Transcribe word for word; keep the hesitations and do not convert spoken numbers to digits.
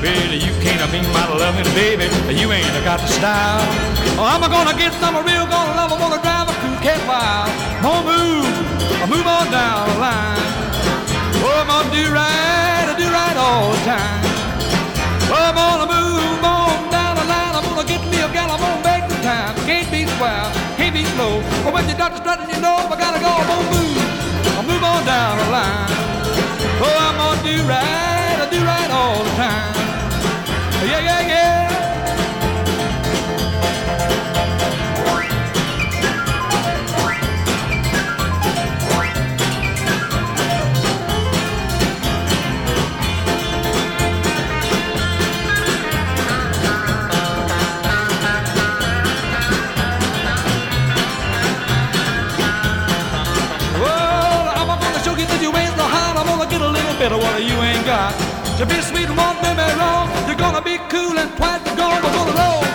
Baby, you can't be my loving, baby. You ain't got the style. Oh, I'm gonna get some real, gonna love, I'm gonna drive a cool cat wild. Gonna move, I move on down the line. Oh, I'm gonna do right, I do right all the time. Oh, I'm gonna move on down the line. I'm gonna get me a gal, I'm gonna make the time. Can't be wild, can't be slow. But when you got to strutting, you know I gotta go. I'm gonna move, I move on down the line. Oh, I'm gonna do right, I do right all the time. Yeah, yeah, yeah. Well, I'm gonna show you that you ain't so hot. I'm gonna get a little bit of what you ain't got. To be sweet and won't do me wrong. You're gonna be cool and quiet. You're gonna, gonna roll.